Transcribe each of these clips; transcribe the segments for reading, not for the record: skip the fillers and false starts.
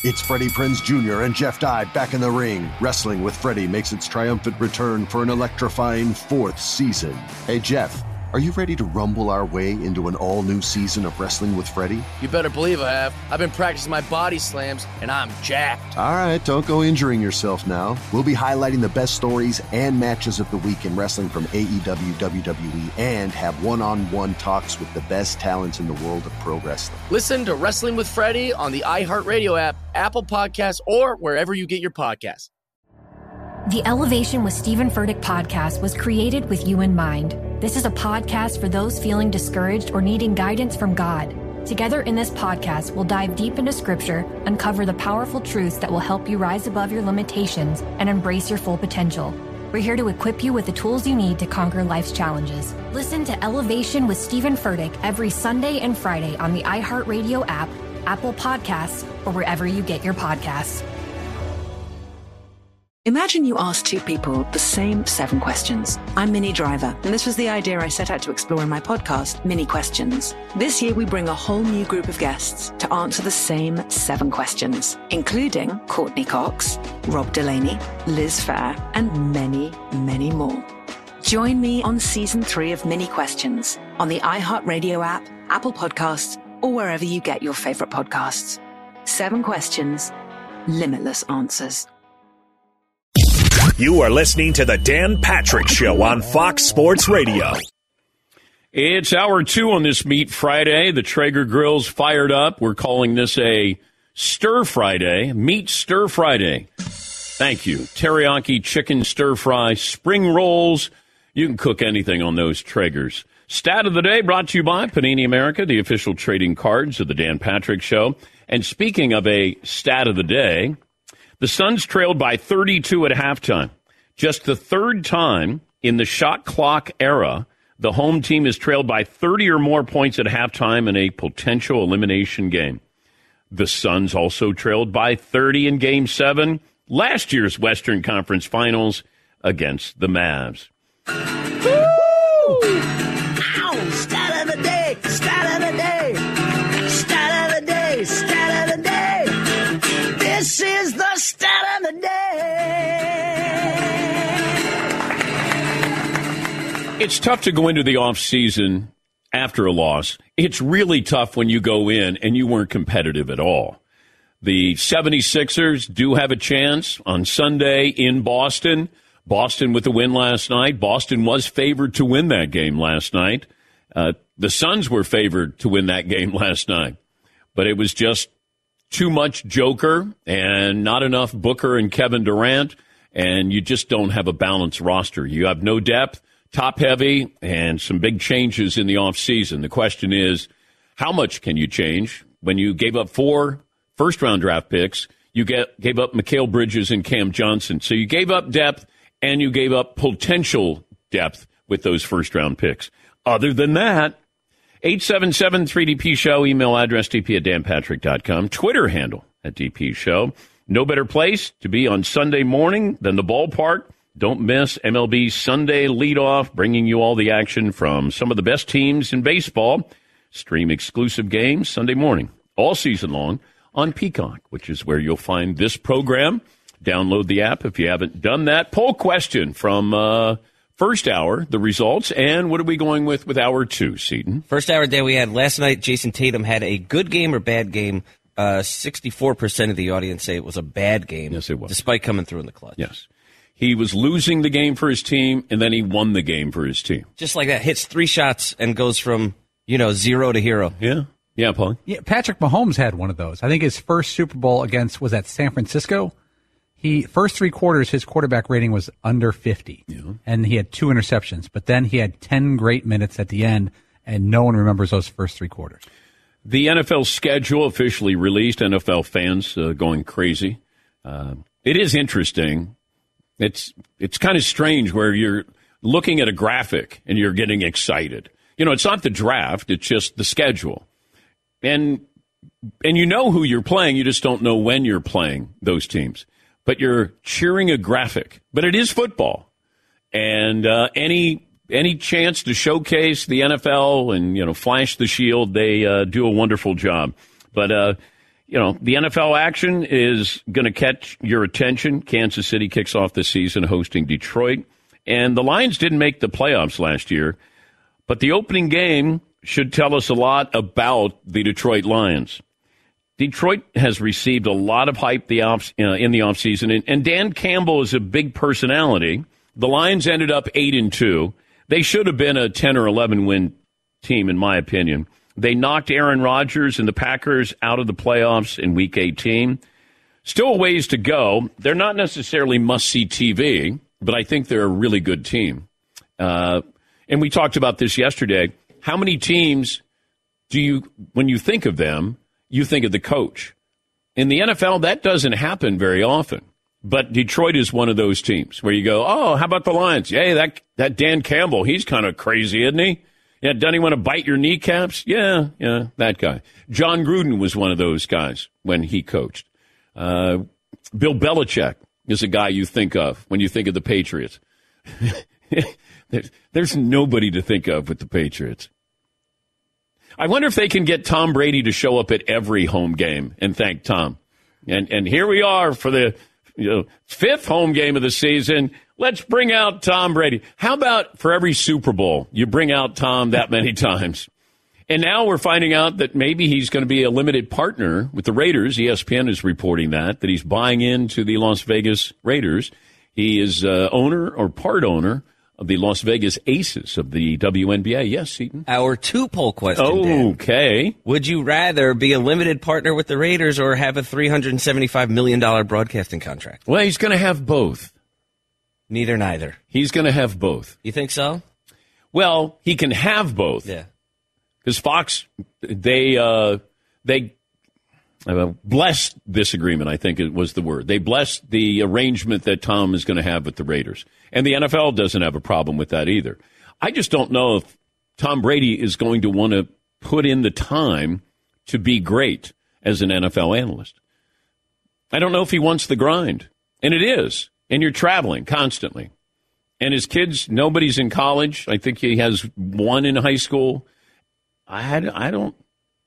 It's Freddie Prinze Jr. and Jeff Dye back in the ring. Wrestling with Freddie makes its triumphant return for an electrifying 4th season. Hey, Jeff, are you ready to rumble our way into an all-new season of Wrestling with Freddie? You better believe I have. I've been practicing my body slams, and I'm jacked. All right, don't go injuring yourself now. We'll be highlighting the best stories and matches of the week in wrestling from AEW, WWE, and have one-on-one talks with the best talents in the world of pro wrestling. Listen to Wrestling with Freddie on the iHeartRadio app, Apple Podcasts, or wherever you get your podcasts. The Elevation with Stephen Furtick podcast was created with you in mind. This is a podcast for those feeling discouraged or needing guidance from God. Together in this podcast, we'll dive deep into Scripture, uncover the powerful truths that will help you rise above your limitations and embrace your full potential. We're here to equip you with the tools you need to conquer life's challenges. Listen to Elevation with Stephen Furtick every Sunday and Friday on the iHeartRadio app, Apple Podcasts, or wherever you get your podcasts. Imagine you ask two people the same 7 questions. I'm Minnie Driver, and this was the idea I set out to explore in my podcast, Minnie Questions. This year, we bring a whole new group of guests to answer the same 7 questions, including Courtney Cox, Rob Delaney, Liz Phair, and many, many more. Join me on Season 3 of Minnie Questions on the iHeartRadio app, Apple Podcasts, or wherever you get your favorite podcasts. 7 questions, limitless answers. You are listening to The Dan Patrick Show on Fox Sports Radio. It's hour 2 on this Meat Friday. The Traeger Grill's fired up. We're calling this a Stir Friday, Meat Stir Friday. Thank you. Teriyaki chicken stir fry, spring rolls. You can cook anything on those Traegers. Stat of the day brought to you by Panini America, the official trading cards of The Dan Patrick Show. And speaking of a stat of the day, the Suns trailed by 32 at halftime. Just the 3rd time in the shot clock era, the home team has trailed by 30 or more points at halftime in a potential elimination game. The Suns also trailed by 30 in Game 7, last year's Western Conference Finals against the Mavs. Woo! Ow! Stat of the day! Stat of the day! Stat of the day! Stat of the day! This is the stat of the day! It's tough to go into the offseason after a loss. It's really tough when you go in and you weren't competitive at all. The 76ers do have a chance on Sunday in Boston. Boston with the win last night. Boston was favored to win that game last night. The Suns were favored to win that game last night. But it was just too much Joker and not enough Booker and Kevin Durant, and you just don't have a balanced roster. You have no depth, top-heavy, and some big changes in the offseason. The question is, how much can you change? When you gave up 4 first-round draft picks, you gave up Mikal Bridges and Cam Johnson. So you gave up depth, and you gave up potential depth with those first-round picks. Other than that, 877-3DP Show, email address dp@danpatrick.com, Twitter handle @DP Show. No better place to be on Sunday morning than the ballpark. Don't miss MLB Sunday Leadoff, bringing you all the action from some of the best teams in baseball. Stream exclusive games Sunday morning, all season long, on Peacock, which is where you'll find this program. Download the app if you haven't done that. Poll question from first hour, the results, and what are we going with hour 2, Seton? First hour day we had last night, Jason Tatum had a good game or bad game. 64% of the audience say it was a bad game. Yes, it was. Despite coming through in the clutch. Yes. He was losing the game for his team, and then he won the game for his team. Just like that, hits 3 shots and goes from, 0 to hero. Yeah. Yeah, Paul. Yeah, Patrick Mahomes had one of those. I think his first Super Bowl was at San Francisco. First 3 quarters, his quarterback rating was under 50. Yeah. And he had 2 interceptions. But then he had 10 great minutes at the end, and no one remembers those first 3 quarters. The NFL schedule officially released. NFL fans going crazy. It is interesting. It's kind of strange where you're looking at a graphic and you're getting excited. It's not the draft. It's just the schedule. And you know who you're playing. You just don't know when you're playing those teams. But you're cheering a graphic. But it is football. And any chance to showcase the NFL and, flash the shield, they do a wonderful job. But the NFL action is going to catch your attention. Kansas City kicks off the season hosting Detroit. And the Lions didn't make the playoffs last year, but the opening game should tell us a lot about the Detroit Lions. Detroit has received a lot of hype in the offseason, and Dan Campbell is a big personality. The Lions ended up 8-2. They should have been a 10 or 11 win team, in my opinion. They knocked Aaron Rodgers and the Packers out of the playoffs in Week 18. Still a ways to go. They're not necessarily must-see TV, but I think they're a really good team. And we talked about this yesterday. How many teams when you think of them, you think of the coach? In the NFL, that doesn't happen very often. But Detroit is one of those teams where you go, oh, how about the Lions? Yeah, that Dan Campbell, he's kind of crazy, isn't he? Yeah, doesn't he want to bite your kneecaps? Yeah, that guy. John Gruden was one of those guys when he coached. Bill Belichick is a guy you think of when you think of the Patriots. There's nobody to think of with the Patriots. I wonder if they can get Tom Brady to show up at every home game and thank Tom. And here we are for the fifth home game of the season. Let's bring out Tom Brady. How about for every Super Bowl, you bring out Tom that many times? And now we're finding out that maybe he's going to be a limited partner with the Raiders. ESPN is reporting that he's buying into the Las Vegas Raiders. He is owner or part owner of the Las Vegas Aces of the WNBA. Yes, Seton? Our two-poll question, Dan. Okay. Would you rather be a limited partner with the Raiders or have a $375 million broadcasting contract? Well, he's going to have both. Neither. He's going to have both. You think so? Well, he can have both. Yeah. Because Fox, they blessed this agreement, I think it was the word. They blessed the arrangement that Tom is going to have with the Raiders. And the NFL doesn't have a problem with that either. I just don't know if Tom Brady is going to want to put in the time to be great as an NFL analyst. I don't know if he wants the grind. And it is. And you're traveling constantly. And his kids, nobody's in college. I think he has one in high school. I don't.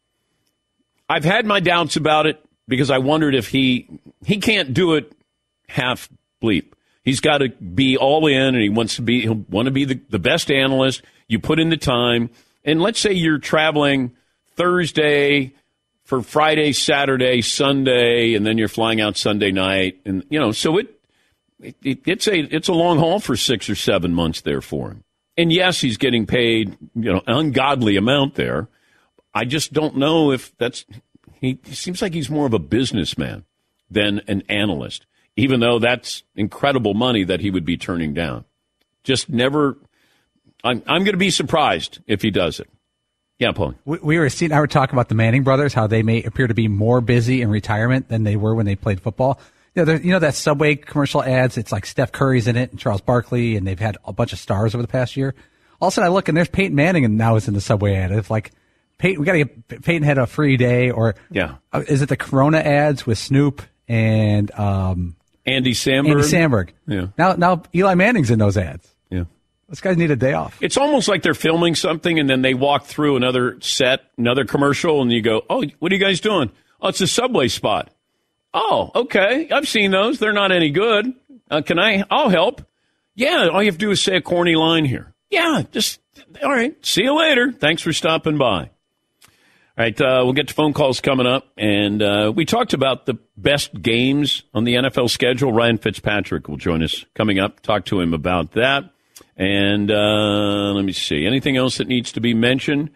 I've had my doubts about it because I wondered if he can't do it half bleep. He's got to be all in, and he'll want to be the best analyst. You put in the time, and let's say you're traveling Thursday for Friday, Saturday, Sunday, and then you're flying out Sunday night, and so it's a long haul for 6 or 7 months there for him. And yes, he's getting paid an ungodly amount there. I just don't know if he seems like he's more of a businessman than an analyst, even though that's incredible money that he would be turning down. Just never, I'm going to be surprised if he does it. Yeah, Paul. We were talking about the Manning brothers, how they may appear to be more busy in retirement than they were when they played football. That Subway commercial ads, it's like Steph Curry's in it and Charles Barkley, and they've had a bunch of stars over the past year. All of a sudden I look and there's Peyton Manning and now is in the Subway ad. It's like, we got to get Peyton had a free day, or is it the Corona ads with Snoop and Andy Samberg? Yeah. Now Eli Manning's in those ads. Yeah. Those guys need a day off. It's almost like they're filming something and then they walk through another set, another commercial, and you go, "Oh, what are you guys doing?" "Oh, it's a Subway spot." "Oh, okay. I've seen those. They're not any good. I'll help." "Yeah, all you have to do is say a corny line here." "Yeah, all right. See you later. Thanks for stopping by." All right, we'll get to phone calls coming up. And we talked about the best games on the NFL schedule. Ryan Fitzpatrick will join us coming up. Talk to him about that. And let me see. Anything else that needs to be mentioned?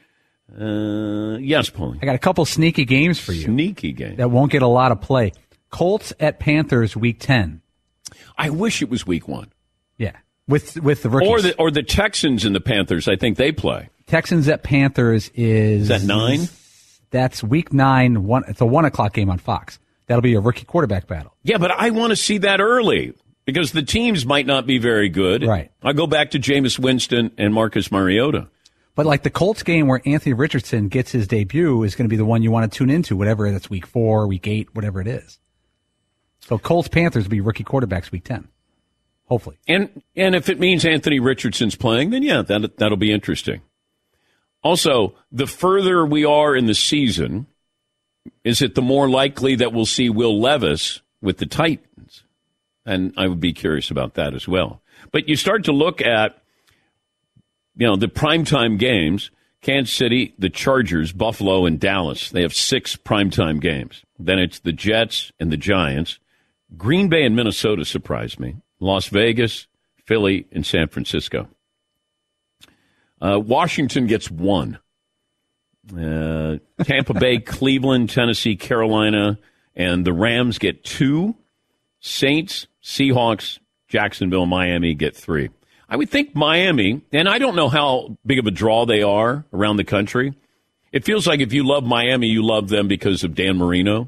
Yes, Paulie. I got a couple sneaky games for you. Sneaky games. That won't get a lot of play. Colts at Panthers, Week 10. I wish it was Week 1. Yeah, with the rookies. Or the Texans and the Panthers, I think they play. Texans at Panthers is that 9? That's Week 9. It's a 1 o'clock game on Fox. That'll be a rookie quarterback battle. Yeah, but I want to see that early because the teams might not be very good. Right. I go back to Jameis Winston and Marcus Mariota. But like the Colts game where Anthony Richardson gets his debut is going to be the one you want to tune into, whatever that's Week 4, Week 8, whatever it is. So Colts Panthers will be rookie quarterbacks Week 10. Hopefully. And if it means Anthony Richardson's playing, then yeah, that'll be interesting. Also, the further we are in the season, is it the more likely that we'll see Will Levis with the Titans? And I would be curious about that as well. But you start to look at, the primetime games, Kansas City, the Chargers, Buffalo, and Dallas. They have 6 primetime games. Then it's the Jets and the Giants. Green Bay and Minnesota surprised me. Las Vegas, Philly, and San Francisco. Washington gets 1. Tampa Bay, Cleveland, Tennessee, Carolina, and the Rams get 2. Saints, Seahawks, Jacksonville, Miami get 3. I would think Miami, and I don't know how big of a draw they are around the country. It feels like if you love Miami, you love them because of Dan Marino.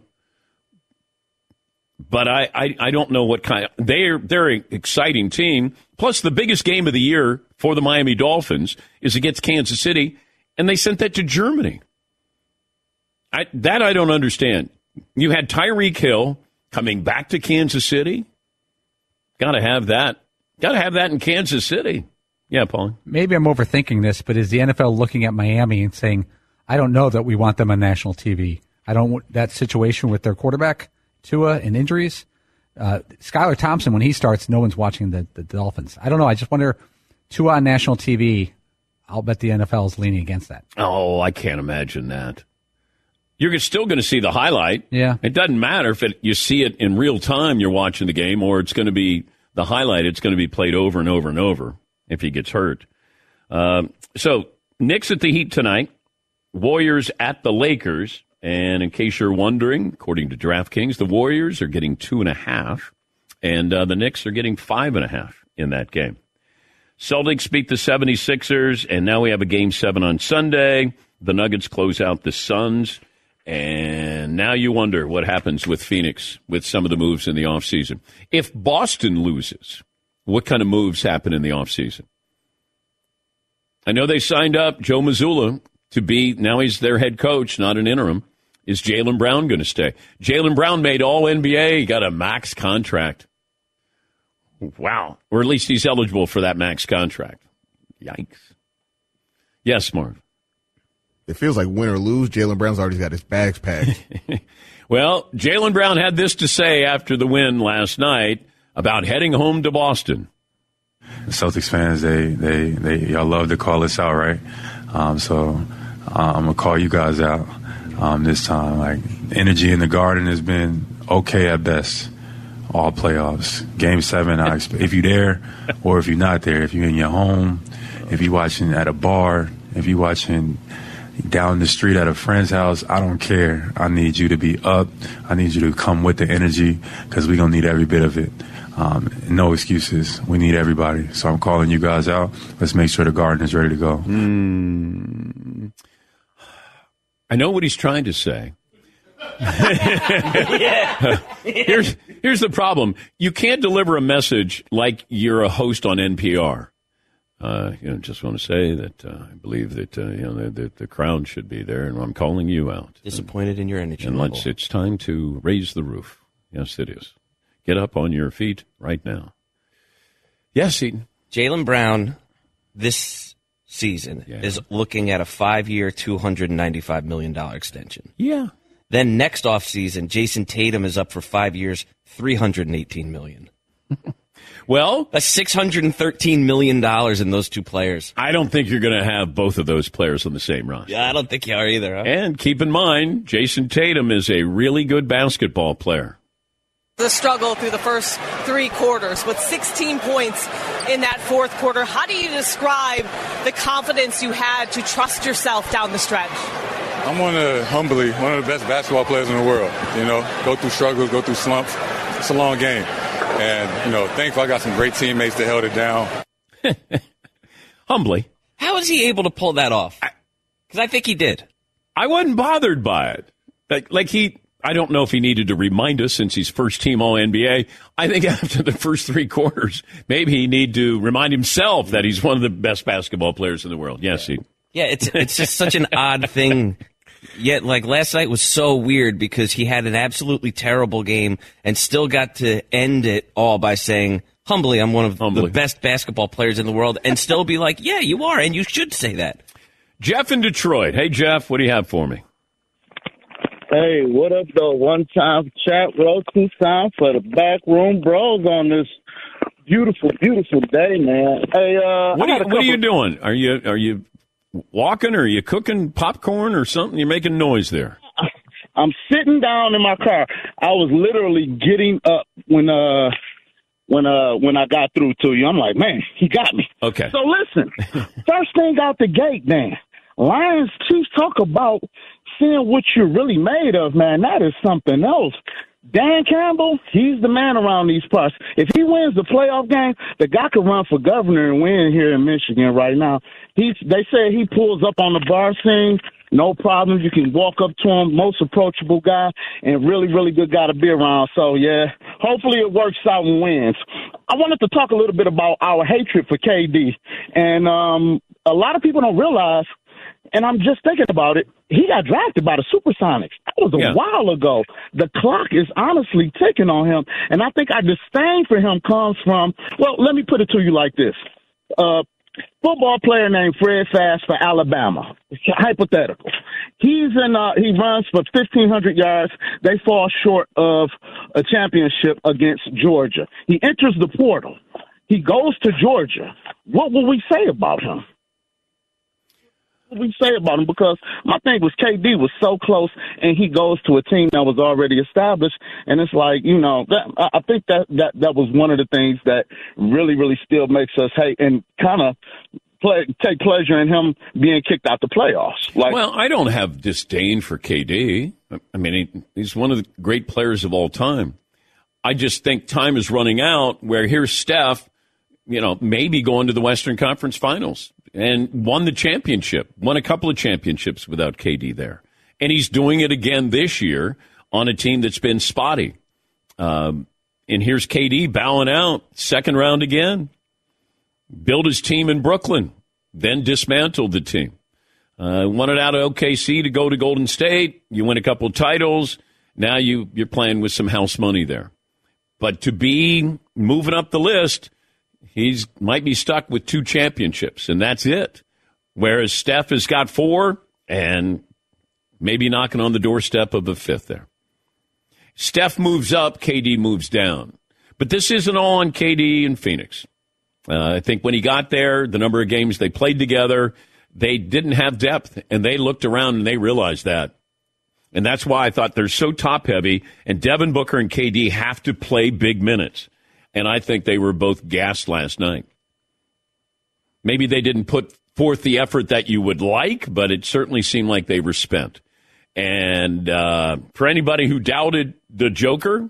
But I don't know what kind. They're an exciting team. Plus, the biggest game of the year for the Miami Dolphins is against Kansas City, and they sent that to Germany. I don't understand. You had Tyreek Hill coming back to Kansas City. Got to have that. Got to have that in Kansas City. Yeah, Paul. Maybe I'm overthinking this, but is the NFL looking at Miami and saying, I don't know that we want them on national TV. I don't want that situation with their quarterback, Tua, and injuries. Skylar Thompson, when he starts, no one's watching the Dolphins. I don't know. I just wonder, Tua on national TV, I'll bet the NFL is leaning against that. Oh, I can't imagine that. You're still going to see the highlight. Yeah. It doesn't matter if you see it in real time, you're watching the game, or it's going to be the highlight. It's going to be played over and over and over if he gets hurt. So, Knicks at the Heat tonight. Warriors at the Lakers. And in case you're wondering, according to DraftKings, the Warriors are getting 2.5, and the Knicks are getting 5.5 in that game. Celtics beat the 76ers, and now we have a Game 7 on Sunday. The Nuggets close out the Suns, and now you wonder what happens with Phoenix with some of the moves in the offseason. If Boston loses, what kind of moves happen in the offseason? I know they signed up Joe Mazzulla to be, now he's their head coach, not an interim. Is Jaylen Brown going to stay? Jaylen Brown made All-NBA. He got a max contract. Wow. Or at least he's eligible for that max contract. Yikes. Yes, Marv. It feels like win or lose, Jaylen Brown's already got his bags packed. Well, Jaylen Brown had this to say after the win last night about heading home to Boston. The Celtics fans, they y'all love to call us out, right? So I'm going to call you guys out this time. Like, energy in the Garden has been okay at best all playoffs. Game 7, if you're there or if you're not there, if you're in your home, if you're watching at a bar, if you're watching down the street at a friend's house, I don't care. I need you to be up. I need you to come with the energy because we're going to need every bit of it. No excuses. We need everybody. So I'm calling you guys out. Let's make sure the Garden is ready to go. I know what he's trying to say. Here's the problem. You can't deliver a message like you're a host on NPR. Just want to say that I believe that the crowd should be there, and I'm calling you out. Disappointed in your energy and level. It's time to raise the roof. Yes, it is. Get up on your feet right now. Yes, Eaton. Jaylen Brown this season is looking at a 5-year, $295 million extension. Yeah. Then next offseason, Jason Tatum is up for 5 years, $318 million. Well, that's $613 million in those two players. I don't think you're going to have both of those players on the same roster. Yeah, I don't think you are either. Huh? And keep in mind, Jason Tatum is a really good basketball player. The struggle through the first 3 quarters with 16 points in that fourth quarter. How do you describe the confidence you had to trust yourself down the stretch? I'm one of the best basketball players in the world. Go through struggles, go through slumps. It's a long game. And, thankfully I got some great teammates that held it down. Humbly. How was he able to pull that off? Because I think he did. I wasn't bothered by it. I don't know if he needed to remind us since he's first team All-NBA. I think after the first 3 quarters, maybe he need to remind himself that he's one of the best basketball players in the world. Yes, he. Yeah, it's just such an odd thing. Yet, last night was so weird because he had an absolutely terrible game and still got to end it all by saying, humbly, I'm one of the best basketball players in the world, and still be like, yeah, you are, and you should say that. Jeff in Detroit. Hey, Jeff, what do you have for me? Hey, what up, though? One time chat, row, two time for the backroom bros on this beautiful, beautiful day, man. Hey, what are you doing? Are you walking, or are you cooking popcorn or something? You're making noise there. I'm sitting down in my car. I was literally getting up when I got through to you. I'm like, man, he got me. Okay. So listen, first thing out the gate, man. Lions Chiefs, talk about seeing what you're really made of, man. That is something else. Dan Campbell, he's the man around these parts. If he wins the playoff game, the guy could run for governor and win here in Michigan right now. They say he pulls up on the bar scene, no problem. You can walk up to him, most approachable guy, and really, really good guy to be around. So, yeah, hopefully it works out and wins. I wanted to talk a little bit about our hatred for KD. And a lot of people don't realize, and I'm just thinking about it, he got drafted by the Supersonics. That was a while ago. The clock is honestly ticking on him. And I think our disdain for him comes from, well, let me put it to you like this. Football player named Fred Fast for Alabama. Hypothetical. He runs for 1,500 yards. They fall short of a championship against Georgia. He enters the portal. He goes to Georgia. What will we say about him? We say about him, because my thing was KD was so close, and he goes to a team that was already established, and it's like, I think that was one of the things that really, really still makes us hate and kind of take pleasure in him being kicked out the playoffs. Well, I don't have disdain for KD. I mean, he's one of the great players of all time. I just think time is running out where here's Steph, maybe going to the Western Conference Finals, and won a couple of championships without KD there. And he's doing it again this year on a team that's been spotty. And here's KD bowing out, second round again. Built his team in Brooklyn, then dismantled the team. Wanted out of OKC to go to Golden State. You win a couple of titles. Now you're playing with some house money there. But to be moving up the list, he might be stuck with 2 championships, and that's it. Whereas Steph has got 4 and maybe knocking on the doorstep of a 5th there. Steph moves up, KD moves down. But this isn't all on KD and Phoenix. I think when he got there, the number of games they played together, they didn't have depth, and they looked around and they realized that. And that's why I thought they're so top-heavy, and Devin Booker and KD have to play big minutes. And I think they were both gassed last night. Maybe they didn't put forth the effort that you would like, but it certainly seemed like they were spent. And for anybody who doubted the Joker,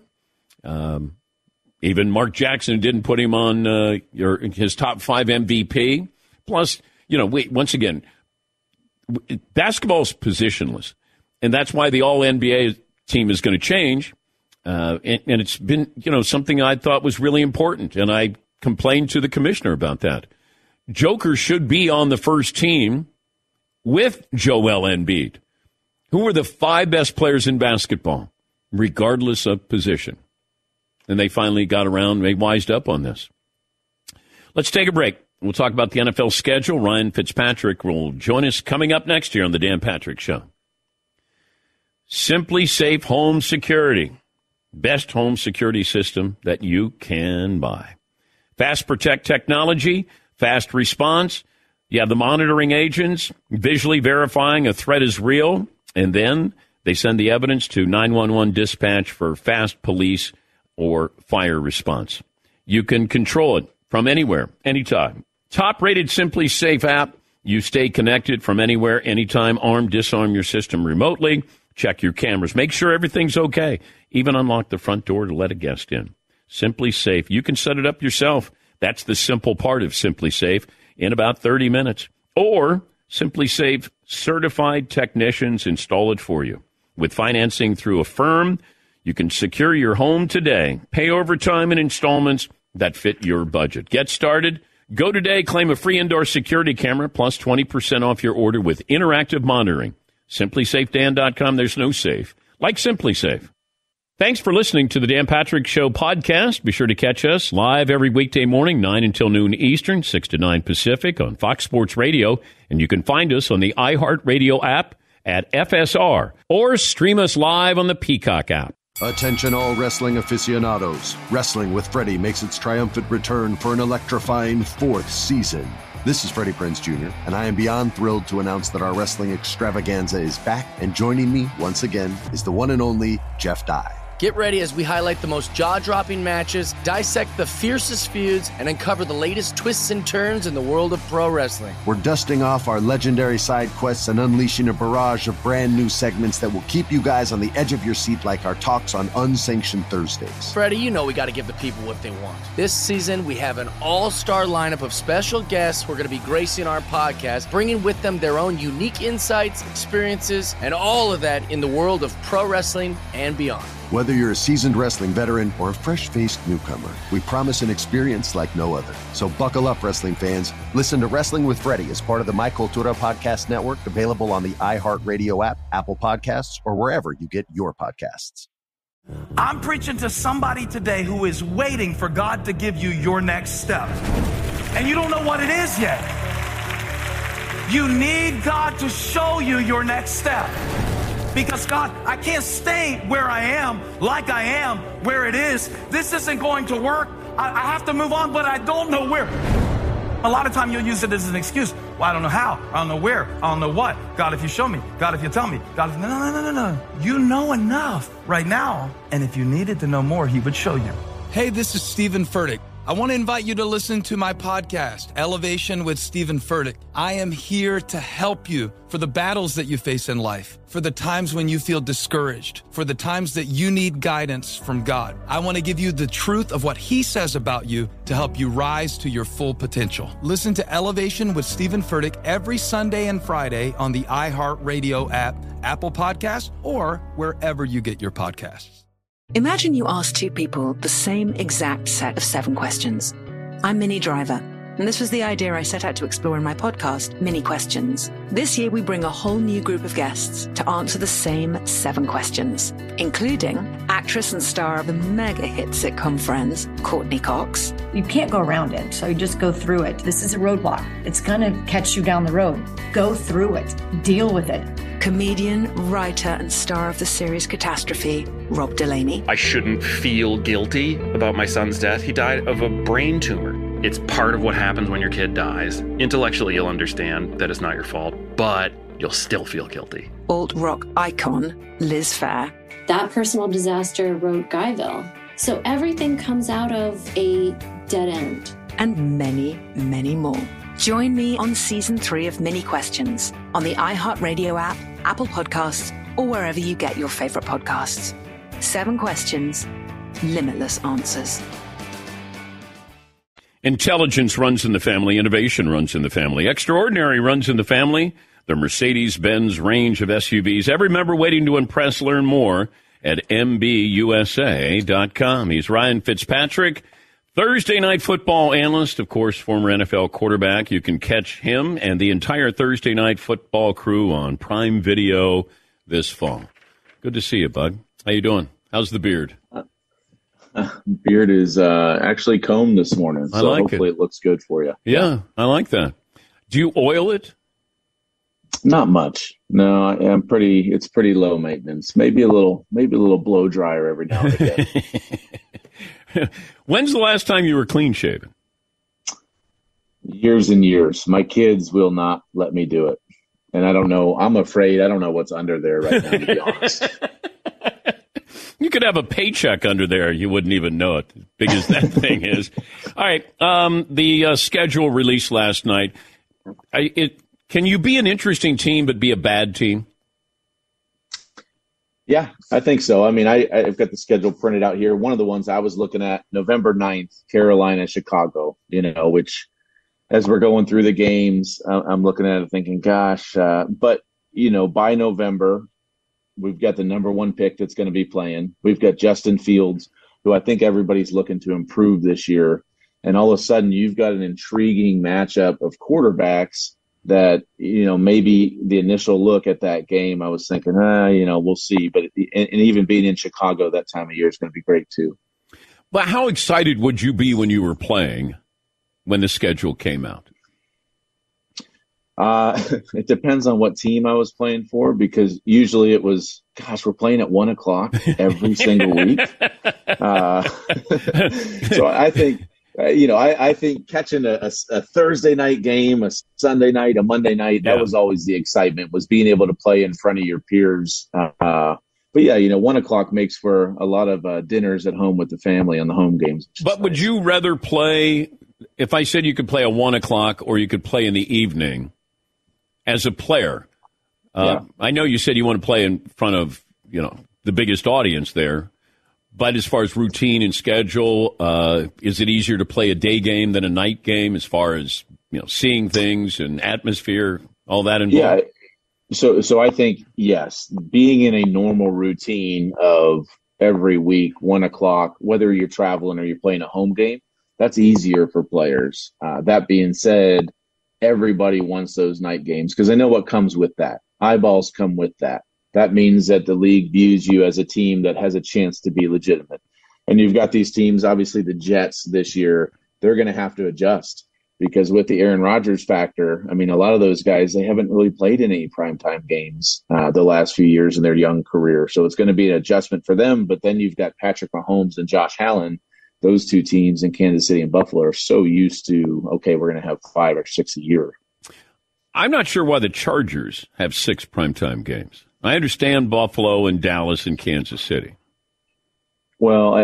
even Mark Jackson didn't put him on his top 5 MVP. Plus, once again, basketball's positionless. And that's why the All-NBA team is going to change. And it's been, something I thought was really important, and I complained to the commissioner about that. Joker should be on the first team with Joel Embiid, who are the 5 best players in basketball, regardless of position. And they finally got around, they wised up on this. Let's take a break. We'll talk about the NFL schedule. Ryan Fitzpatrick will join us coming up next year on the Dan Patrick Show. Simply Safe Home Security. Best home security system that you can buy. Fast Protect technology, fast response. You have the monitoring agents visually verifying a threat is real, and then they send the evidence to 911 dispatch for fast police or fire response. You can control it from anywhere, anytime. Top-rated Simply Safe app. You stay connected from anywhere, anytime. Arm, disarm your system remotely. Check your cameras. Make sure everything's okay. Even unlock the front door to let a guest in. Simply Safe. You can set it up yourself. That's the simple part of Simply Safe in about 30 minutes. Or Simply Safe certified technicians install it for you. With financing through Affirm, you can secure your home today. Pay over time in installments that fit your budget. Get started. Go today. Claim a free indoor security camera plus 20% off your order with interactive monitoring. SimplySafeDan.com. There's no safe like Simply Safe. Thanks for listening to the Dan Patrick Show podcast. Be sure to catch us live every weekday morning, 9 until noon Eastern, 6 to 9 Pacific on Fox Sports Radio. And you can find us on the iHeartRadio app, at FSR or stream us live on the Peacock app. Attention all wrestling aficionados. Wrestling with Freddie makes its triumphant return for an electrifying 4th season. This is Freddie Prinze Jr., and I am beyond thrilled to announce that our wrestling extravaganza is back, and joining me once again is the one and only Jeff Dye. Get ready as we highlight the most jaw-dropping matches, dissect the fiercest feuds, and uncover the latest twists and turns in the world of pro wrestling. We're dusting off our legendary side quests and unleashing a barrage of brand new segments that will keep you guys on the edge of your seat like our talks on Unsanctioned Thursdays. Freddie, you know we got to give the people what they want. This season, we have an all-star lineup of special guests who are going to be gracing our podcast, bringing with them their own unique insights, experiences, and all of that in the world of pro wrestling and beyond. Whether you're a seasoned wrestling veteran or a fresh-faced newcomer, we promise an experience like no other. So buckle up, wrestling fans. Listen to Wrestling with Freddie as part of the My Cultura Podcast Network, available on the iHeartRadio app, Apple Podcasts, or wherever you get your podcasts. I'm preaching to somebody today who is waiting for God to give you your next step. And you don't know what it is yet. You need God to show you your next step. Because God, I can't stay where I am, like I am, where it is. This isn't going to work. I have to move on, but I don't know where. A lot of time you'll use it as an excuse. Well, I don't know how. I don't know where. I don't know what. God, if you show me. God, if you tell me. God, if... No. You know enough right now. And if you needed to know more, he would show you. Hey, this is Stephen Furtick. I want to invite you to listen to my podcast, Elevation with Stephen Furtick. I am here to help you for the battles that you face in life, for the times when you feel discouraged, for the times that you need guidance from God. I want to give you the truth of what he says about you to help you rise to your full potential. Listen to Elevation with Stephen Furtick every Sunday and Friday on the iHeartRadio app, Apple Podcasts, or wherever you get your podcasts. Imagine you ask two people the same exact set of 7 questions. I'm Minnie Driver, and this was the idea I set out to explore in my podcast, Mini Questions. This year, we bring a whole new group of guests to answer the same 7 questions, including actress and star of the mega hit sitcom Friends, Courtney Cox. You can't go around it, so you just go through it. This is a roadblock. It's going to catch you down the road. Go through it. Deal with it. Comedian, writer, and star of the series Catastrophe, Rob Delaney. I shouldn't feel guilty about my son's death. He died of a brain tumor. It's part of what happens when your kid dies. Intellectually, you'll understand that it's not your fault, but you'll still feel guilty. Alt-rock icon, Liz Phair. That personal disaster wrote Guyville. So everything comes out of a dead end. And many, many more. Join me on Season 3 of Mini Questions on the iHeartRadio app, Apple Podcasts, or wherever you get your favorite podcasts. 7 questions, limitless answers. Intelligence runs in the family. Innovation runs in the family. Extraordinary runs in the family. The Mercedes-Benz range of SUVs. Every member waiting to impress. Learn more at MBUSA.com. He's Ryan Fitzpatrick, Thursday Night Football analyst, of course, former NFL quarterback. You can catch him and the entire Thursday Night Football crew on Prime Video this fall. Good to see you, bud. How you doing? How's the beard? Beard is actually combed this morning, so like hopefully it looks good for you. Yeah, I like that. Do you oil it? Not much. No, it's pretty low maintenance. Maybe a little blow dryer every now and again. When's the last time you were clean shaven? Years and years. My kids will not let me do it. And I don't know. I'm afraid. I don't know what's under there right now, to be honest. You could have a paycheck under there. You wouldn't even know it, as big as that thing is. All right. The schedule released last night. Can you be an interesting team but be a bad team? Yeah, I think so. I mean, I've got the schedule printed out here. One of the ones I was looking at, November 9th, Carolina, Chicago, which as we're going through the games, I'm looking at it thinking, gosh, but, by November, we've got the number 1 pick that's going to be playing. We've got Justin Fields, who I think everybody's looking to improve this year. And all of a sudden, you've got an intriguing matchup of quarterbacks that, maybe the initial look at that game, I was thinking, we'll see. But and even being in Chicago that time of year is going to be great, too. But how excited would you be when you were playing, when the schedule came out? It depends on what team I was playing for, because usually it was, gosh, we're playing at 1:00 every single week. So I think, I think catching a Thursday night game, a Sunday night, a Monday night, that was always the excitement, was being able to play in front of your peers. But yeah, 1:00 makes for a lot of dinners at home with the family on the home games. But would you rather play, if I said you could play at 1:00 or you could play in the evening as a player? I know you said you want to play in front of, the biggest audience there. But as far as routine and schedule, is it easier to play a day game than a night game as far as, seeing things and atmosphere, all that involved? Yeah. So I think, yes, being in a normal routine of every week, 1:00, whether you're traveling or you're playing a home game, that's easier for players. That being said, everybody wants those night games because I know what comes with that. Eyeballs come with that. That means that the league views you as a team that has a chance to be legitimate. And you've got these teams, obviously the Jets this year, they're going to have to adjust. Because with the Aaron Rodgers factor, a lot of those guys, they haven't really played in any primetime games the last few years in their young career. So it's going to be an adjustment for them. But then you've got Patrick Mahomes and Josh Allen. Those two teams in Kansas City and Buffalo are so used to, okay, we're going to have 5 or 6 a year. I'm not sure why the Chargers have 6 primetime games. I understand Buffalo and Dallas and Kansas City. Well,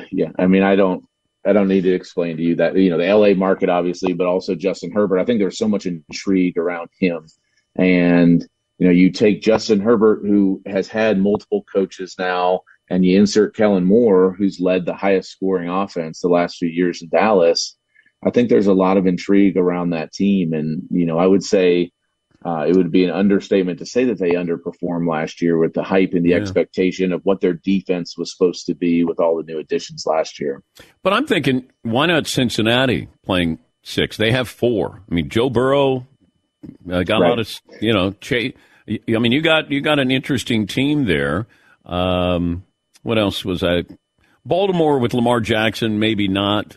I don't need to explain to you that, the LA market, obviously, but also Justin Herbert. I think there's so much intrigue around him. And, you take Justin Herbert, who has had multiple coaches now, and you insert Kellen Moore, who's led the highest scoring offense the last few years in Dallas. I think there's a lot of intrigue around that team. And, I would say it would be an understatement to say that they underperformed last year with the hype and the expectation of what their defense was supposed to be with all the new additions last year. But I'm thinking, why not Cincinnati playing 6? They have 4. Joe Burrow got a lot of, you got an interesting team there. What else was I? Baltimore with Lamar Jackson, maybe not.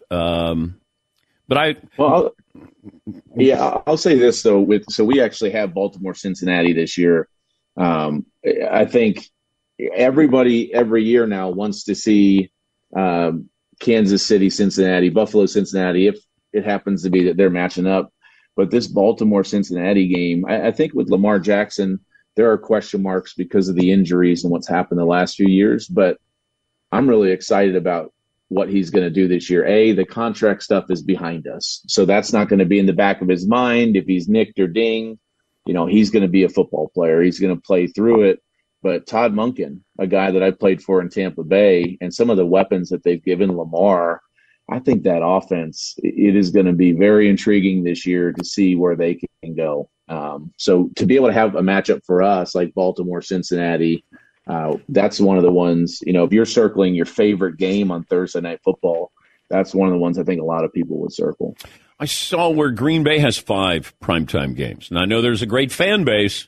I'll say this though. So we actually have Baltimore, Cincinnati this year. I think everybody every year now wants to see Kansas City, Cincinnati, Buffalo, Cincinnati, if it happens to be that they're matching up. But this Baltimore, Cincinnati game, I think with Lamar Jackson, there are question marks because of the injuries and what's happened the last few years. But I'm really excited about what he's going to do this year. The contract stuff is behind us. So that's not going to be in the back of his mind. If he's nicked or dinged, he's going to be a football player. He's going to play through it. But Todd Monken, a guy that I played for in Tampa Bay, and some of the weapons that they've given Lamar, I think that offense, it is going to be very intriguing this year to see where they can go. So to be able to have a matchup for us like Baltimore, Cincinnati, that's one of the ones, if you're circling your favorite game on Thursday Night Football, that's one of the ones I think a lot of people would circle. I saw where Green Bay has 5 primetime games. And I know there's a great fan base,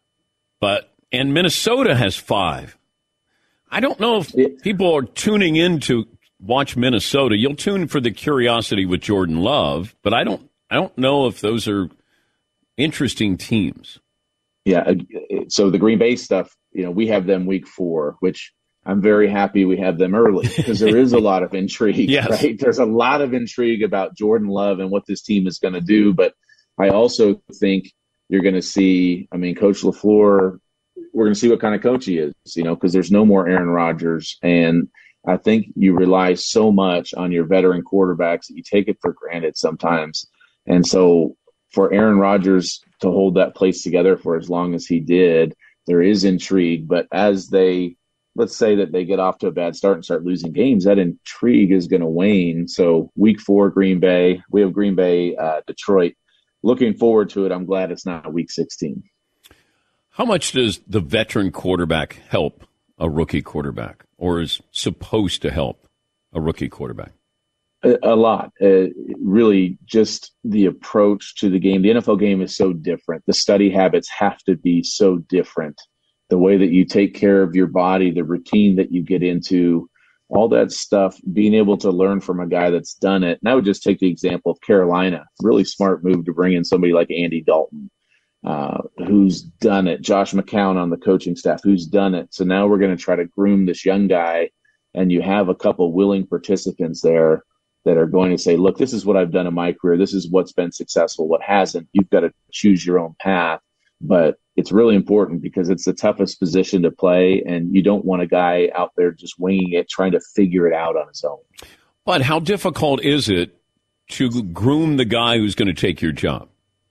and Minnesota has 5. I don't know if people are tuning in to watch Minnesota. You'll tune for the curiosity with Jordan Love, but I don't know if those are interesting teams. Yeah, so the Green Bay stuff, we have them week 4, which I'm very happy we have them early because there is a lot of intrigue, right? There's a lot of intrigue about Jordan Love and what this team is going to do. But I also think you're going to see, Coach LaFleur, we're going to see what kind of coach he is, because there's no more Aaron Rodgers. And I think you rely so much on your veteran quarterbacks that you take it for granted sometimes. And so for Aaron Rodgers to hold that place together for as long as he did, there is intrigue. But as let's say that they get off to a bad start and start losing games, that intrigue is going to wane. So week 4, Green Bay, we have Green Bay, Detroit. Looking forward to it. I'm glad it's not week 16. How much does the veteran quarterback help a rookie quarterback, or is supposed to help a rookie quarterback? A lot. Really, just the approach to the game. The NFL game is so different. The study habits have to be so different. The way that you take care of your body, the routine that you get into, all that stuff, being able to learn from a guy that's done it. And I would just take the example of Carolina. Really smart move to bring in somebody like Andy Dalton. who's done it. Josh McCown on the coaching staff, who's done it. So now we're going to try to groom this young guy, and you have a couple willing participants there that are going to say, look, this is what I've done in my career. This is what's been successful, what hasn't. You've got to choose your own path. But it's really important because it's the toughest position to play, and you don't want a guy out there just winging it, trying to figure it out on his own. But how difficult is it to groom the guy who's going to take your job?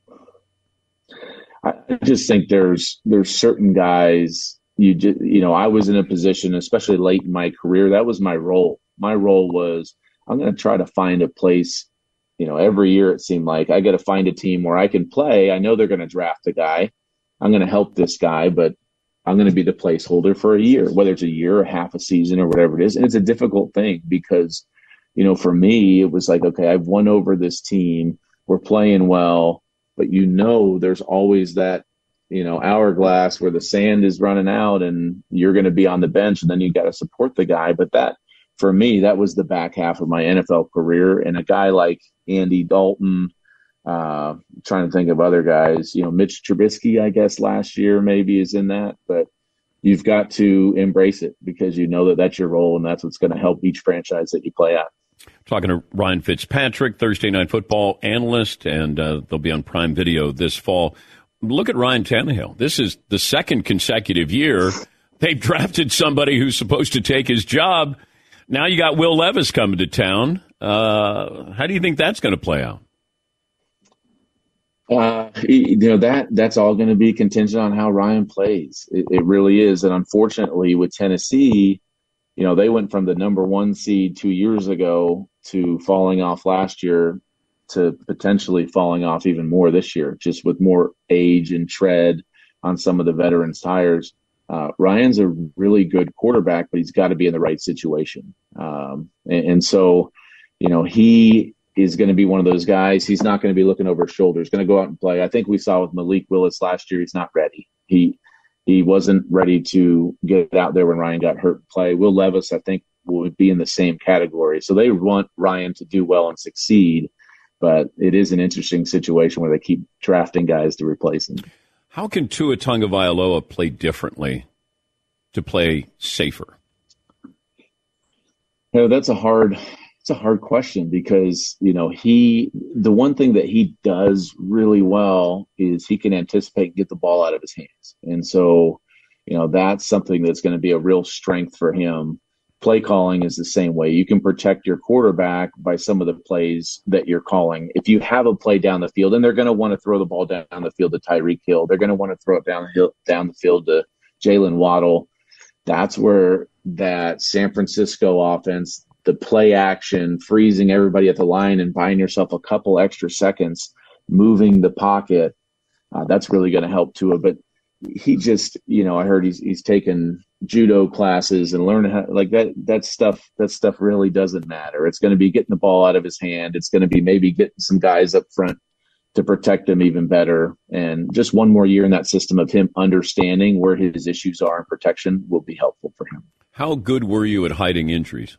I just think there's certain guys, I was in a position, especially late in my career, that was my role. My role was, I'm going to try to find a place, every year it seemed like I got to find a team where I can play. I know they're going to draft a guy. I'm going to help this guy, but I'm going to be the placeholder for a year, whether it's a year or half a season or whatever it is. And it's a difficult thing because, for me, it was like, okay, I've won over this team. We're playing well, but there's always that, hourglass where the sand is running out and you're going to be on the bench and then you got to support the guy. But that, for me, that was the back half of my NFL career. And a guy like Andy Dalton, trying to think of other guys, Mitch Trubisky, I guess last year maybe is in that, but you've got to embrace it because that's your role and that's what's going to help each franchise that you play at. Talking to Ryan Fitzpatrick, Thursday Night Football analyst, and they'll be on Prime Video this fall. Look at Ryan Tannehill. This is the second consecutive year they've drafted somebody who's supposed to take his job. Now you got Will Levis coming to town. How do you think that's going to play out? That's all going to be contingent on how Ryan plays. It really is. And unfortunately with Tennessee, they went from the number 1 seed 2 years ago to falling off last year to potentially falling off even more this year, just with more age and tread on some of the veterans' tires. Ryan's a really good quarterback, but he's got to be in the right situation. So, he is going to be one of those guys. He's not going to be looking over his shoulder. He's going to go out and play. I think we saw with Malik Willis last year, he's not ready. He wasn't ready to get out there when Ryan got hurt and play. Will Levis, I think, would be in the same category. So they want Ryan to do well and succeed, but it is an interesting situation where they keep drafting guys to replace him. How can Tua Tagovailoa play differently to play safer? That's a hard question because, the one thing that he does really well is he can anticipate and get the ball out of his hands. And so, that's something that's going to be a real strength for him. Play calling is the same way. You can protect your quarterback by some of the plays that you're calling. If you have a play down the field, and they're going to want to throw the ball down the field to Tyreek Hill, they're going to want to throw it down the field to Jalen Waddle. That's where that San Francisco offense, the play action, freezing everybody at the line and buying yourself a couple extra seconds, moving the pocket, that's really going to help Tua. But he just, I heard he's taken judo classes and learning how, like that stuff really doesn't matter. It's going to be getting the ball out of his hand. It's going to be maybe getting some guys up front to protect him even better. And just one more year in that system of him understanding where his issues are in protection will be helpful for him. How good were you at hiding injuries?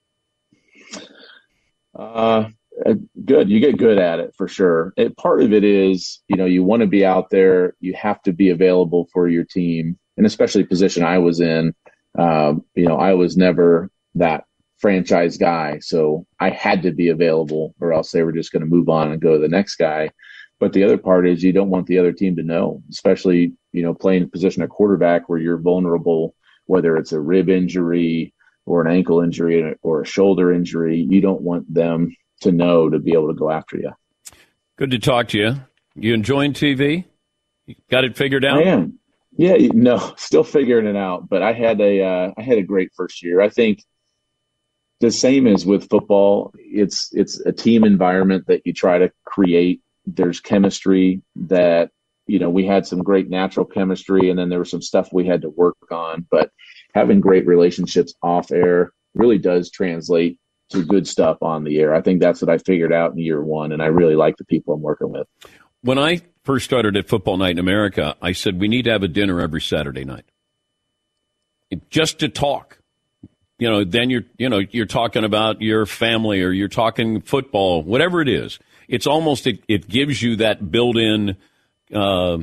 Good. You get good at it for sure. Part of it is, you want to be out there. You have to be available for your team, and especially the position I was in. I was never that franchise guy, so I had to be available, or else they were just going to move on and go to the next guy. But the other part is you don't want the other team to know, especially playing a position of quarterback where you're vulnerable, whether it's a rib injury or an ankle injury or a shoulder injury. You don't want them to know to be able to go after you. Good to talk to you. You enjoying TV? You got it figured out? I am. Yeah, still figuring it out. But I had a great first year. I think the same as with football. It's a team environment that you try to create. There's chemistry that we had some great natural chemistry, and then there was some stuff we had to work on. But having great relationships off air really does translate to good stuff on the air. I think that's what I figured out in year one, and I really like the people I'm working with. When I first started at Football Night in America, I said we need to have a dinner every Saturday night, just to talk. Then you're talking about your family, or you're talking football, whatever it is. It's almost it gives you that built-in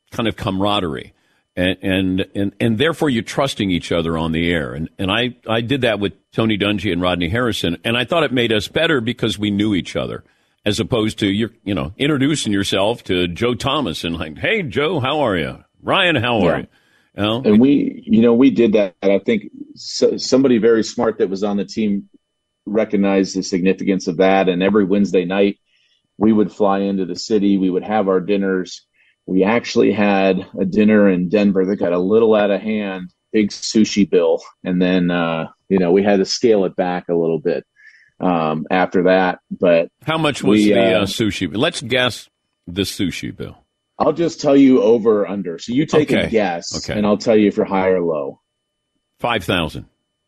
kind of camaraderie. And therefore you're trusting each other on the air. And I did that with Tony Dungy and Rodney Harrison, and I thought it made us better because we knew each other, as opposed to introducing yourself to Joe Thomas and like, hey, Joe, how are you? Ryan, how are you? And we did that. And I think somebody very smart that was on the team recognized the significance of that. And every Wednesday night we would fly into the city. We would have our dinners. We actually had a dinner in Denver that got a little out of hand, big sushi bill. And then, we had to scale it back a little bit after that. But how much was the sushi? Let's guess the sushi bill. I'll just tell you over or under. So you take a guess, and I'll tell you if you're high or low. 5,000.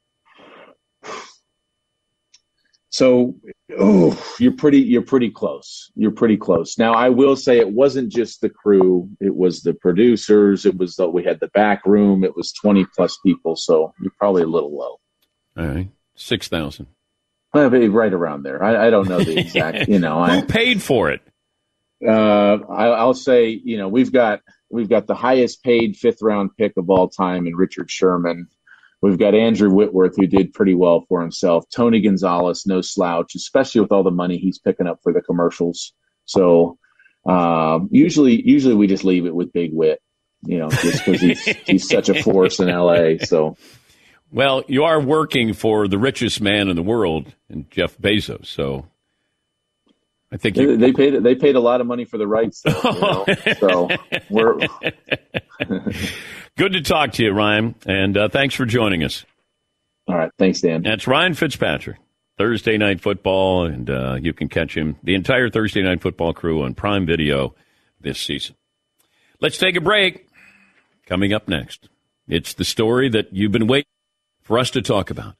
So, you're pretty close. You're pretty close. Now, I will say it wasn't just the crew; it was the producers. It was we had the back room. It was 20 plus people. So you're probably a little low. All right, 6,000. Right around there. I don't know the exact. Who paid for it? I'll say we've got the highest paid 5th round pick of all time in Richard Sherman. We've got Andrew Whitworth, who did pretty well for himself. Tony Gonzalez, no slouch, especially with all the money he's picking up for the commercials. So usually we just leave it with Big Whit, just because he's such a force in L.A. So, well, you are working for the richest man in the world, and Jeff Bezos. So I think they paid a lot of money for the rights. So we're. Good to talk to you, Ryan, and thanks for joining us. All right. Thanks, Dan. That's Ryan Fitzpatrick, Thursday Night Football, and you can catch him, the entire Thursday Night Football crew, on Prime Video this season. Let's take a break. Coming up next, it's the story that you've been waiting for us to talk about,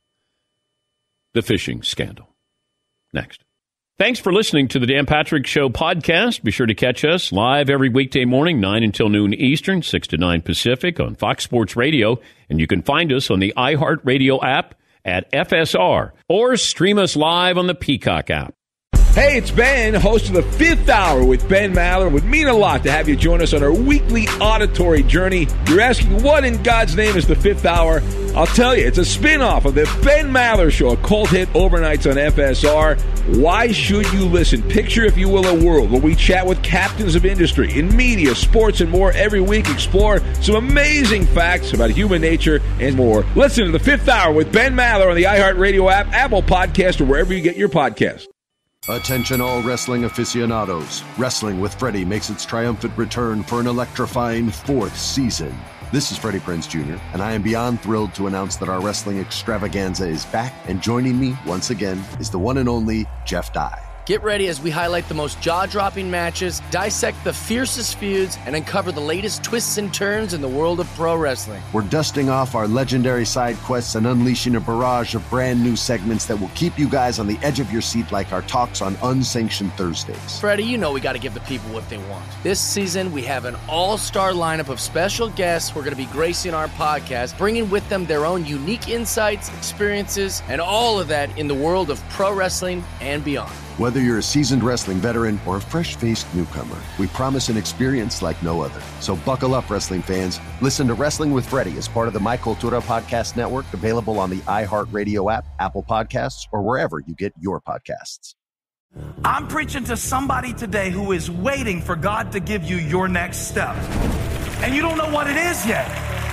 the fishing scandal. Next. Thanks for listening to the Dan Patrick Show podcast. Be sure to catch us live every weekday morning, 9 until noon Eastern, 6 to 9 Pacific on Fox Sports Radio. And you can find us on the iHeartRadio app at FSR or stream us live on the Peacock app. Hey, it's Ben, host of the Fifth Hour with Ben Maller. It would mean a lot to have you join us on our weekly auditory journey. You're asking, what in God's name is the Fifth Hour? I'll tell you, it's a spin-off of the Ben Maller Show, a cult hit overnights on FSR. Why should you listen? Picture, if you will, a world where we chat with captains of industry in media, sports, and more every week. Explore some amazing facts about human nature and more. Listen to the Fifth Hour with Ben Maller on the iHeartRadio app, Apple Podcast, or wherever you get your podcasts. Attention all wrestling aficionados. Wrestling with Freddie makes its triumphant return for an electrifying 4th season. This is Freddie Prinze Jr., and I am beyond thrilled to announce that our wrestling extravaganza is back, and joining me once again is the one and only Jeff Dye. Get ready as we highlight the most jaw-dropping matches, dissect the fiercest feuds, and uncover the latest twists and turns in the world of pro wrestling. We're dusting off our legendary side quests and unleashing a barrage of brand new segments that will keep you guys on the edge of your seat, like our talks on Unsanctioned Thursdays. Freddie, you know we got to give the people what they want. This season, we have an all-star lineup of special guests who are going to be gracing our podcast, bringing with them their own unique insights, experiences, and all of that in the world of pro wrestling and beyond. Whether you're a seasoned wrestling veteran or a fresh-faced newcomer, we promise an experience like no other. So buckle up, wrestling fans. Listen to Wrestling with Freddie as part of the My Cultura Podcast Network, available on the iHeartRadio app, Apple Podcasts, or wherever you get your podcasts. I'm preaching to somebody today who is waiting for God to give you your next step. And you don't know what it is yet.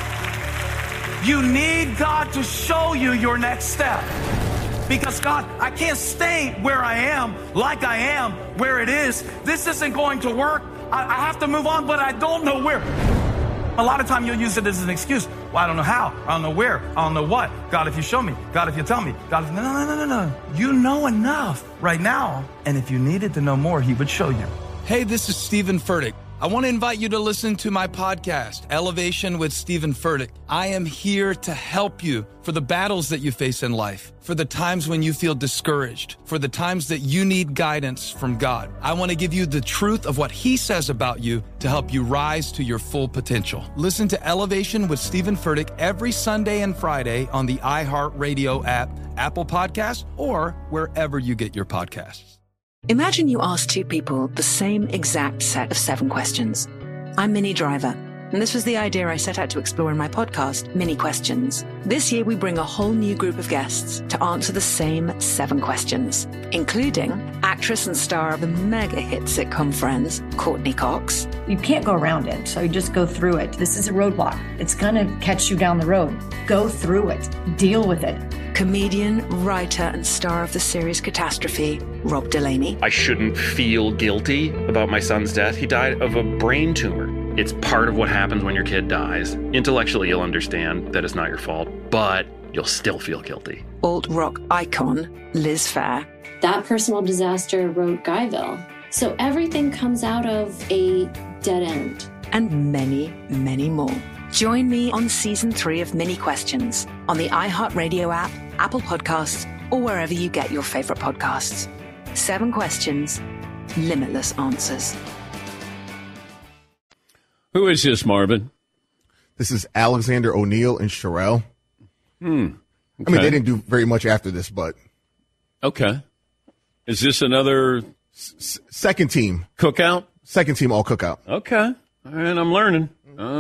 You need God to show you your next step. Because, God, I can't stay where I am, like I am, where it is. This isn't going to work. I have to move on, but I don't know where. A lot of time you'll use it as an excuse. Well, I don't know how. I don't know where. I don't know what. God, if you show me. God, if you tell me. God, if... No. You know enough right now. And if you needed to know more, he would show you. Hey, this is Stephen Furtick. I want to invite you to listen to my podcast, Elevation with Stephen Furtick. I am here to help you for the battles that you face in life, for the times when you feel discouraged, for the times that you need guidance from God. I want to give you the truth of what he says about you to help you rise to your full potential. Listen to Elevation with Stephen Furtick every Sunday and Friday on the iHeartRadio app, Apple Podcasts, or wherever you get your podcasts. Imagine you ask two people the same exact set of 7 questions. I'm Minnie Driver, and this was the idea I set out to explore in my podcast, Mini Questions. This year, we bring a whole new group of guests to answer the same 7 questions, including actress and star of the mega-hit sitcom Friends, Courtney Cox. You can't go around it, so you just go through it. This is a roadblock. It's going to catch you down the road. Go through it. Deal with it. Comedian, writer, and star of the series Catastrophe, Rob Delaney. I shouldn't feel guilty about my son's death. He died of a brain tumor. It's part of what happens when your kid dies. Intellectually, you'll understand that it's not your fault, but you'll still feel guilty. Alt-rock icon, Liz Phair. That personal disaster wrote Guyville. So everything comes out of a dead end. And many, many more. Join me on Season 3 of Mini Questions on the iHeartRadio app, Apple Podcasts, or wherever you get your favorite podcasts. 7 questions, limitless answers. Who is this, Marvin? This is Alexander O'Neill and Sherelle. Okay. I mean, they didn't do very much after this, but... Okay. Is this another... second team. Cookout? Second team all cookout. Okay. All right, I'm learning.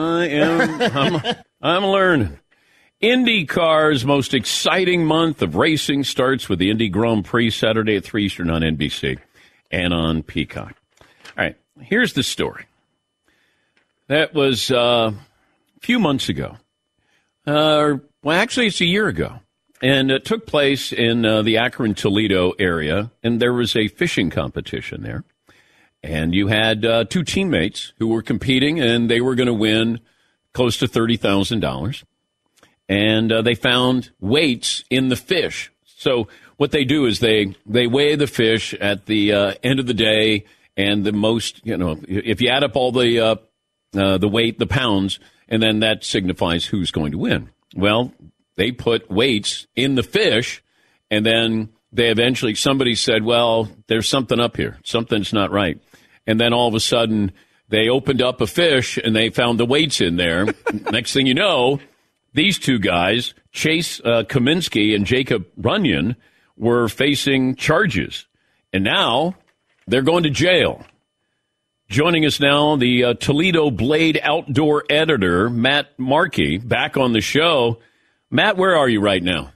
I'm learning. IndyCar's most exciting month of racing starts with the Indy Grand Prix Saturday at 3 Eastern on NBC and on Peacock. All right, here's the story. That was a few months ago. Well, actually, it's a year ago. And it took place in the Akron-Toledo area, and there was a fishing competition there. And you had 2 teammates who were competing, and they were going to win close to $30,000. And they found weights in the fish. So what they do is they weigh the fish at the end of the day, and the most, if you add up all the weight, the pounds, and then that signifies who's going to win. Well, they put weights in the fish, and then they eventually, somebody said, well, there's something up here. Something's not right. And then all of a sudden, they opened up a fish, and they found the weights in there. Next thing you know, these 2 guys, Chase Kaminsky and Jacob Runyon, were facing charges. And now they're going to jail. Joining us now, the Toledo Blade outdoor editor, Matt Markey, back on the show. Matt, where are you right now?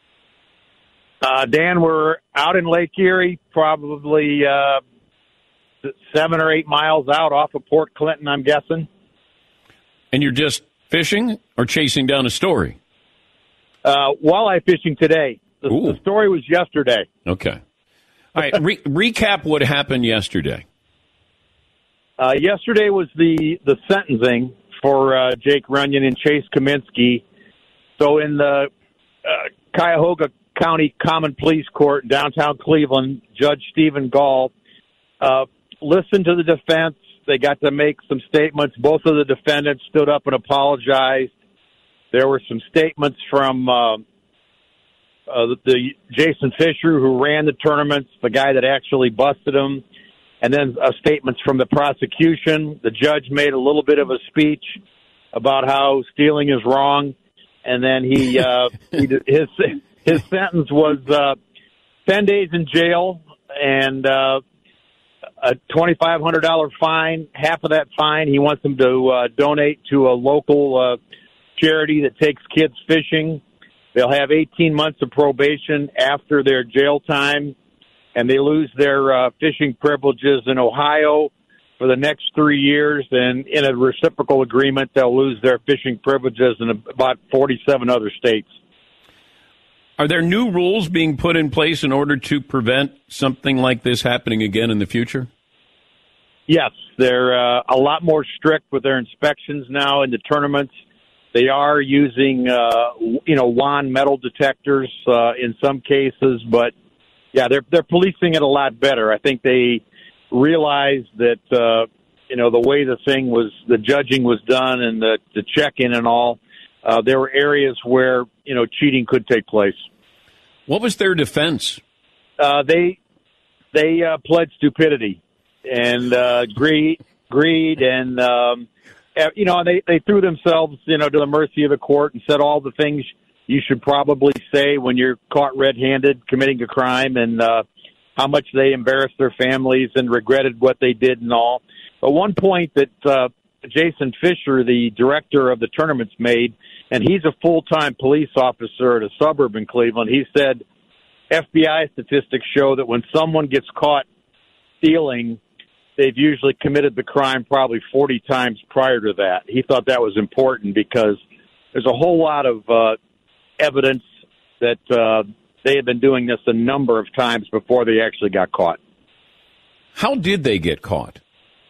Dan, we're out in Lake Erie, probably 7 or 8 miles out off of Port Clinton, I'm guessing. And you're just fishing or chasing down a story? Walleye fishing today. The story was yesterday. Okay. All right, recap what happened yesterday. Yesterday was the sentencing for Jake Runyon and Chase Kaminsky. So in the Cuyahoga County Common Pleas Court in downtown Cleveland, Judge Stephen Gall listened to the defense. They got to make some statements. Both of the defendants stood up and apologized. There were some statements from the Jason Fisher, who ran the tournaments, the guy that actually busted them, and then statements from the prosecution. The judge made a little bit of a speech about how stealing is wrong, and then his sentence was 10 days in jail and a $2,500 fine. Half of that fine he wants them to donate to a local charity that takes kids fishing. They'll have 18 months of probation after their jail time, and they lose their fishing privileges in Ohio for the next 3 years. And in a reciprocal agreement, they'll lose their fishing privileges in about 47 other states. Are there new rules being put in place in order to prevent something like this happening again in the future? Yes, they're a lot more strict with their inspections now in the tournaments. They are using, WAN metal detectors in some cases, but yeah, they're policing it a lot better. I think they realized that the way the judging was done and the check-in and all, there were areas where cheating could take place. What was their defense? They pled stupidity and greed and. They threw themselves, to the mercy of the court and said all the things you should probably say when you're caught red-handed committing a crime, and how much they embarrassed their families and regretted what they did and all. But one point that Jason Fisher, the director of the tournaments, made, and he's a full-time police officer at a suburb in Cleveland. He said FBI statistics show that when someone gets caught stealing, they've usually committed the crime probably 40 times prior to that. He thought that was important because there's a whole lot of evidence that they had been doing this a number of times before they actually got caught. How did they get caught?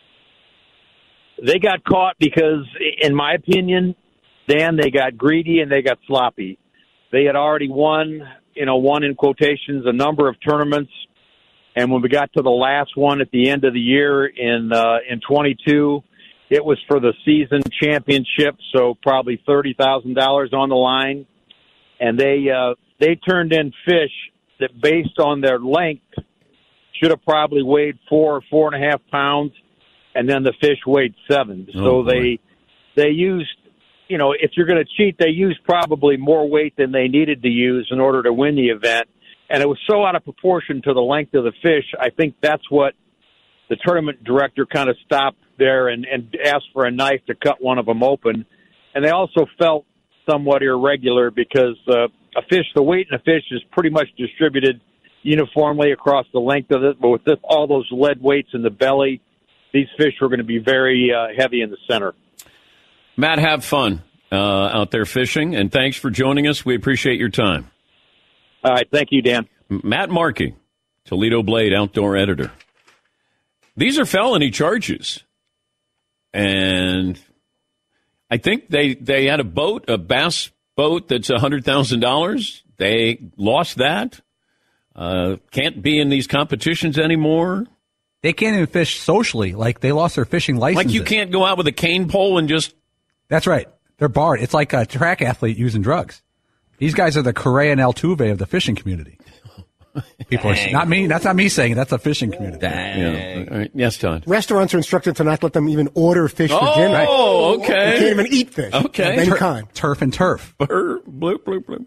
They got caught because, in my opinion, Dan, they got greedy and they got sloppy. They had already won in quotations, a number of tournaments. And when we got to the last one at the end of the year in 22, it was for the season championship, so probably $30,000 on the line. And they turned in fish that, based on their length, should have probably weighed 4 or 4.5 pounds, and then the fish weighed 7. So they used, if you're going to cheat, they used probably more weight than they needed to use in order to win the event. And it was so out of proportion to the length of the fish, I think that's what the tournament director kind of stopped there and asked for a knife to cut one of them open. And they also felt somewhat irregular because the weight in a fish is pretty much distributed uniformly across the length of it. But with all those lead weights in the belly, these fish were going to be very heavy in the center. Matt, have fun out there fishing, and thanks for joining us. We appreciate your time. All right. Thank you, Dan. Matt Markey, Toledo Blade outdoor editor. These are felony charges. And I think they had a bass boat that's $100,000. They lost that. Can't be in these competitions anymore. They can't even fish socially. Like, they lost their fishing license. Like, you can't go out with a cane pole and just... That's right. They're barred. It's like a track athlete using drugs. These guys are the Correa and Altuve of the fishing community. People are not me. That's not me saying it. That's a fishing community. Yeah. All right. Yes, Todd. Restaurants are instructed to not let them even order fish for dinner. Oh, okay. They can't even eat fish. Okay. Of any kind. Turf and turf. Bloop, bloop, bloop.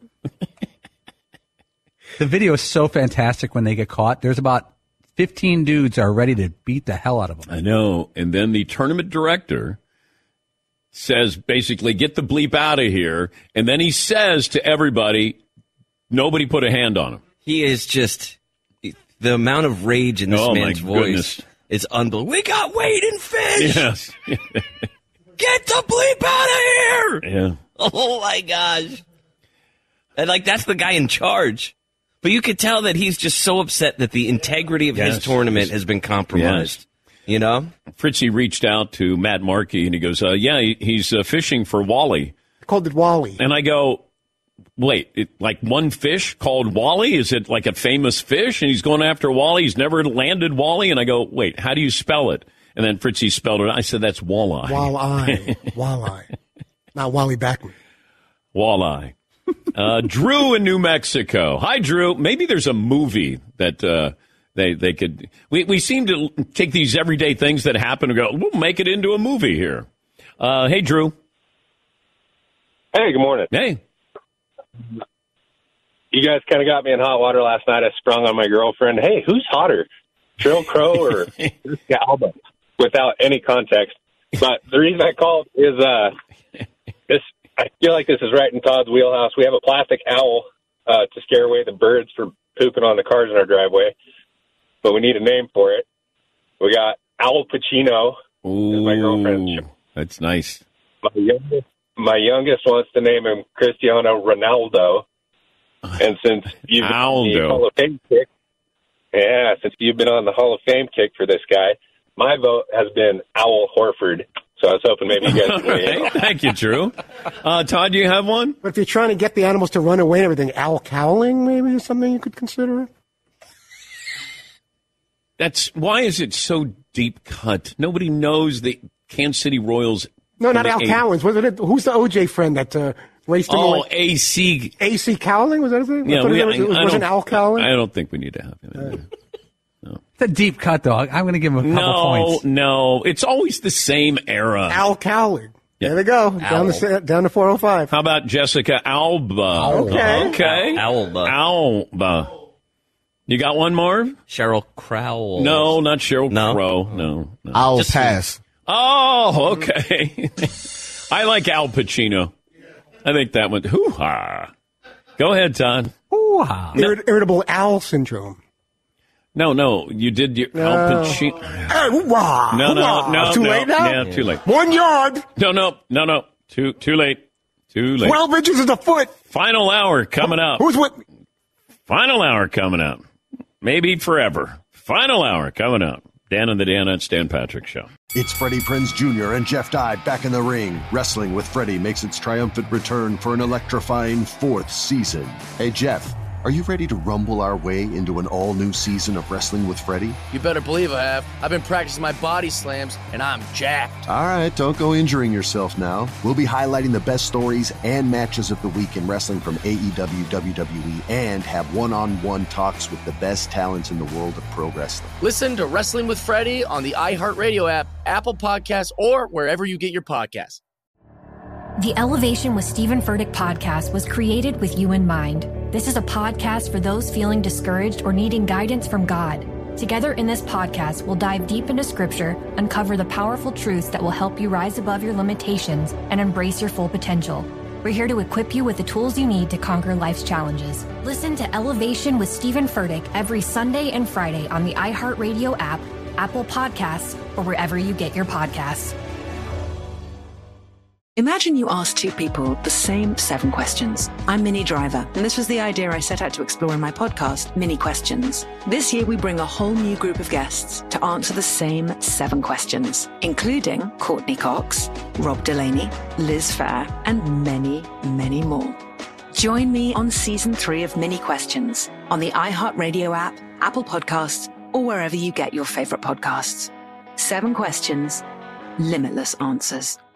The video is so fantastic when they get caught. There's about 15 dudes are ready to beat the hell out of them. I know. And then the tournament director says, basically, get the bleep out of here. And then he says to everybody, nobody put a hand on him. He is just, the amount of rage in this man's voice is unbelievable. We got weight in fish. Yes. Get the bleep out of here. Yeah. Oh, my gosh. And, that's the guy in charge. But you could tell that he's just so upset that the integrity of his tournament has been compromised. Yes. Fritzy reached out to Matt Markey, and he goes, he's fishing for Wally. I called it Wally. And I go, wait, like one fish called Wally? Is it like a famous fish? And he's going after Wally. He's never landed Wally. And I go, wait, how do you spell it? And then Fritzy spelled it. I said, that's walleye. Walleye. Walleye. Not Wally Backman. Walleye. Drew in New Mexico. Hi, Drew. Maybe there's a movie that they could. We seem to take these everyday things that happen and go, we'll make it into a movie here. Hey, Drew. Hey, good morning. Hey. You guys kind of got me in hot water last night. I sprung on my girlfriend. Hey, who's hotter, Sheryl Crow or Jessica Alba? Without any context. But the reason I called is this. I feel like this is right in Todd's wheelhouse. We have a plastic owl to scare away the birds from pooping on the cars in our driveway, but we need a name for it. We got Owl Pacino. Ooh, my girlfriend. That's nice. My youngest wants to name him Cristiano Ronaldo, and since you've been on the Hall of Fame kick, since you've been on the Hall of Fame kick for this guy, my vote has been Owl Horford. So I was hoping maybe you guys could weigh in. Thank you, Drew. Todd, do you have one? But if you're trying to get the animals to run away and everything, owl cowling maybe is something you could consider? Why is it so deep cut? Nobody knows the Kansas City Royals. No, not Al Cowlings. Was it? Who's the OJ friend that raced him away? AC. AC Cowling? Was that his name? Yeah, it wasn't Al Cowling? I don't think we need to have him. It's a deep cut, though. I'm going to give him a couple points. No. It's always the same era. Al Cowling. There we go. Down to 405. How about Jessica Alba? Okay. Alba. You got one, Marv? Sheryl Crow. No, not Sheryl Crow. No. I'll pass. Oh, okay. I like Al Pacino. I think that one. Hoo-ha. Go ahead, Todd. Hoo-ha. Irritable Al syndrome. No. You did your Al Pacino. No. Too late now? Yeah, too late. 1 yard. No. Too late. Too late. 12 inches is a foot. Final hour coming up. Who's with me? Final hour coming up. Maybe forever. Final hour coming up. Dan and the Danettes, Dan Patrick Show. It's Freddie Prinze Jr. and Jeff Dye back in the ring. Wrestling with Freddie makes its triumphant return for an electrifying 4th season. Hey, Jeff, are you ready to rumble our way into an all-new season of Wrestling with Freddie? You better believe I have. I've been practicing my body slams, and I'm jacked. All right, don't go injuring yourself now. We'll be highlighting the best stories and matches of the week in wrestling from AEW, WWE, and have one-on-one talks with the best talents in the world of pro wrestling. Listen to Wrestling with Freddie on the iHeartRadio app, Apple Podcasts, or wherever you get your podcasts. The Elevation with Stephen Furtick podcast was created with you in mind. This is a podcast for those feeling discouraged or needing guidance from God. Together in this podcast, we'll dive deep into Scripture, uncover the powerful truths that will help you rise above your limitations and embrace your full potential. We're here to equip you with the tools you need to conquer life's challenges. Listen to Elevation with Stephen Furtick every Sunday and Friday on the iHeartRadio app, Apple Podcasts, or wherever you get your podcasts. Imagine you ask two people the same 7 questions. I'm Minnie Driver, and this was the idea I set out to explore in my podcast, Mini Questions. This year, we bring a whole new group of guests to answer the same 7 questions, including Courtney Cox, Rob Delaney, Liz Phair, and many, many more. Join me on Season 3 of Mini Questions on the iHeartRadio app, Apple Podcasts, or wherever you get your favorite podcasts. 7 questions, limitless answers.